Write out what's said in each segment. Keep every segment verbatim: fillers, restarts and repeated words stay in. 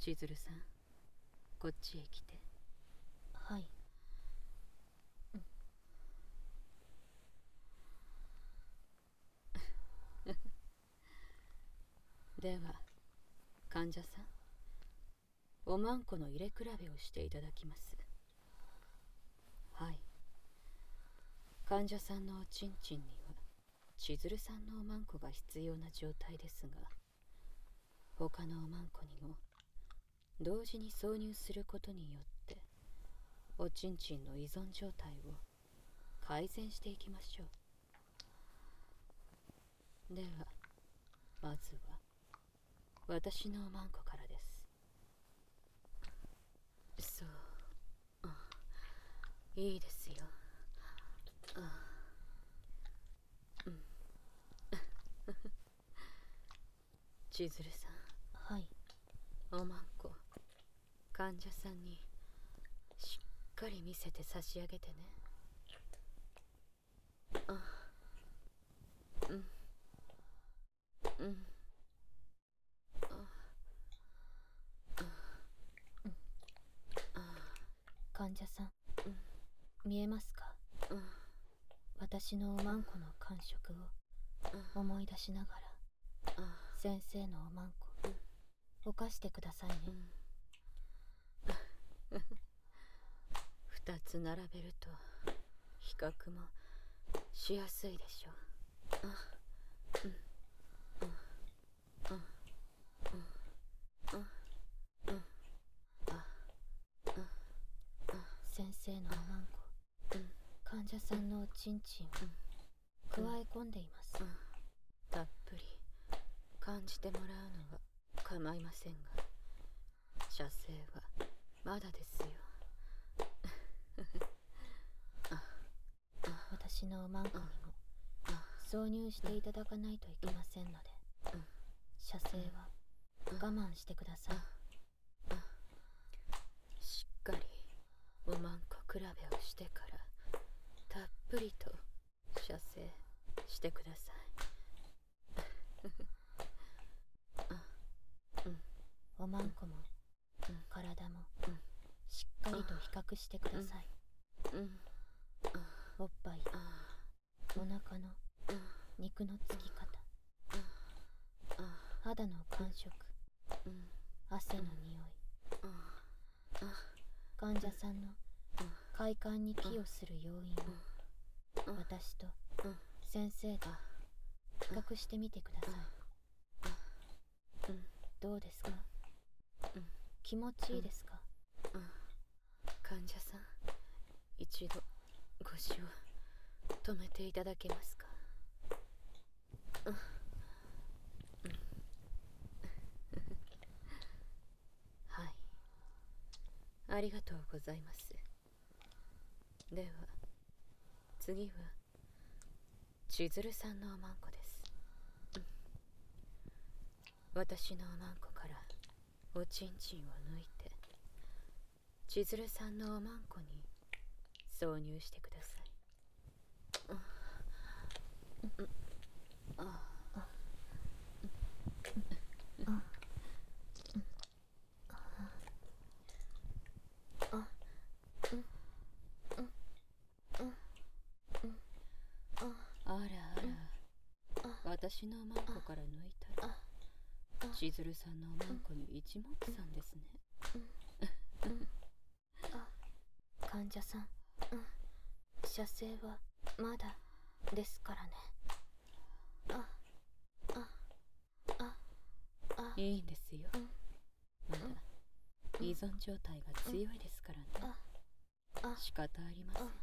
千鶴さん、こっちへ来て。 はい。 では患者さん、おまんこの入れ比べをしていただきます。はい。患者さんのおちんちんには千鶴さんのおまんこが必要な状態ですが、他のおまんこにも同時に挿入することによっておちんちんの依存状態を改善していきましょう。ではまずは私のおまんこからです。そう、うん、いいですよ。あ、うん。千鶴さん。はい。 ん、おまんこ患者さんにしっかり見せて差し上げてね。あ、うん、うん。 患者さん、 うん、 見えますか？ うん、 私のおまんこの感触を思い出しながら、先生のおまんこ、犯してくださいね。 二つ並べると比較もしやすいでしょう。あ、うん、うん、うん、うん、うん、あ、 先生のおまんこ、 うん、 患者さんのおちんちんを加え込んでいます。 たっぷり感じてもらうのは構いませんが、射精はまだですよ。 私のおまんこにも挿入していただかないといけませんので、射精は我慢してください。 しっかりおまんこ比べをしてからたっぷりと射精してください。 おまんこも体もしっかりと比較してください。おっぱい、お腹の肉のつき方、肌の感触、汗の匂い、患者さんの快感に寄与する要因を私と先生で比較してみてください。どうですか？気持ちいいですか？ 患者さん、一度腰を止めていただけますか？はい、ありがとうございます。では次は千鶴さんのおまんこです。私のおまんこからおちんちんを抜いて千鶴さんのおまんこに挿入してください。あらあら、私のおまんこから抜いたら千鶴さんのおまんこに一目散ですね。 患者さん、射精はまだですからね。 いいんですよ。まだ依存状態が強いですからね。仕方ありません。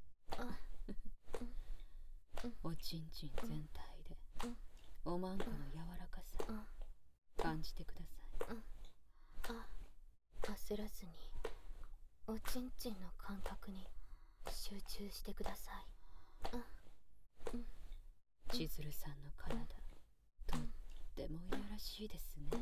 おちんちん全体でおまんこの柔らかさ感じてください。 焦らずにおちんちんの感覚に集中してください。 千鶴さんの体、とってもいやらしいですね。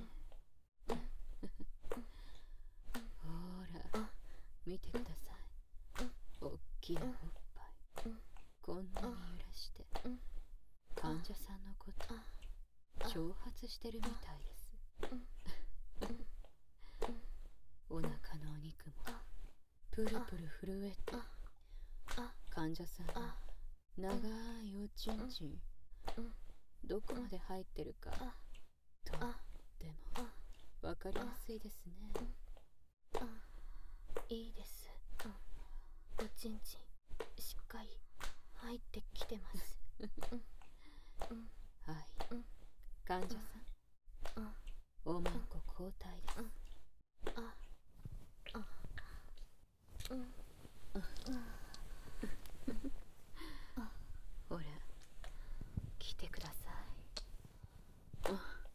ほら見てください。おっきなおっぱい、こんなに揺らして患者さんのこと挑発してるみたいです。 プルプル震えて、患者さんの長いおちんちんどこまで入ってるかとってもわかりやすいですね。 いいです。おちんちんしっかり入ってきてます。 はい、患者さん、おまんこ交代です。ほら、来てください。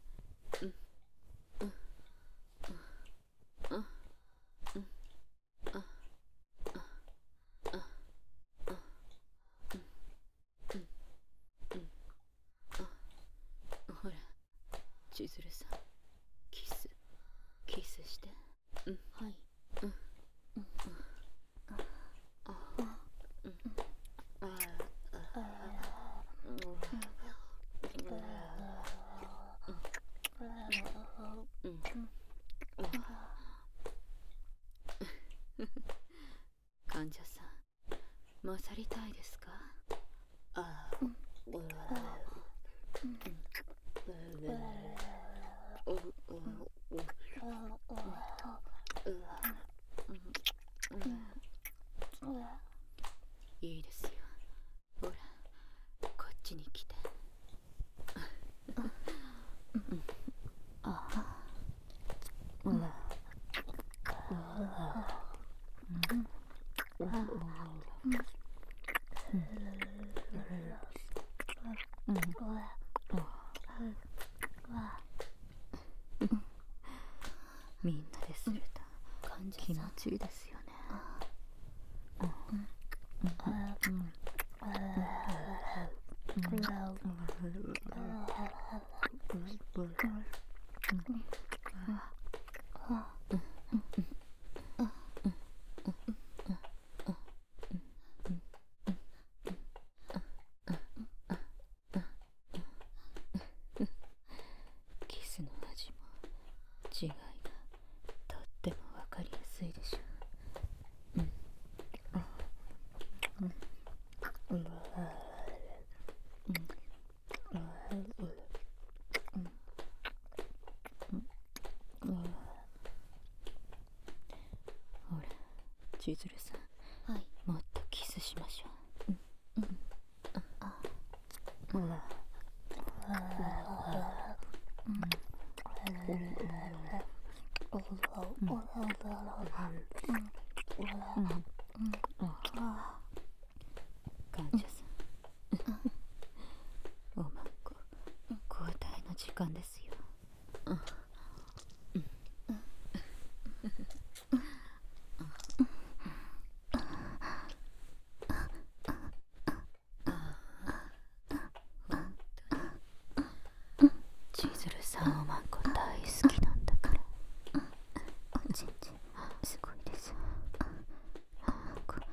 ほら、千鶴さん、キス、キスして。 はい。 患者さん、勝りたいですか？ああ。いいですよ。ほら、こっちに来て。みんなですると気持ちいいですよね。キスの味も違いがとってもわかりやすいでしょう。ほら、千鶴さん、 はい。 もっとキスしましょう。患者さん、おまんこ交代の時間ですよ。千鶴さん、おまんこ大好きなんだから。おちんちんすごいです。おまんこ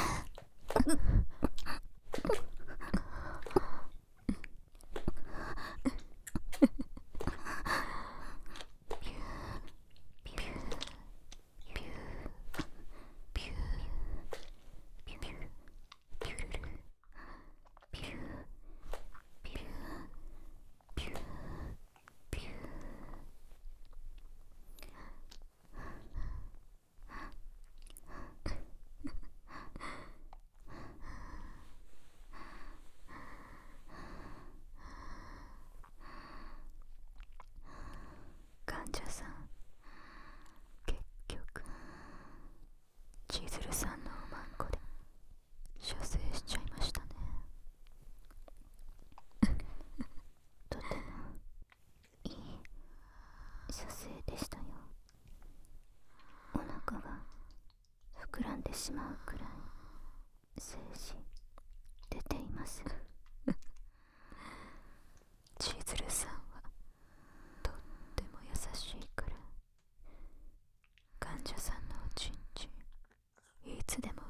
患者さん、結局千鶴さんのおまんこで射精しちゃいましたね。 とてもいい射精でしたよ。お腹が膨らんでしまうくらい精子出ています。 千鶴さんはとっても優しいから、患者さんのおちんちんいつでも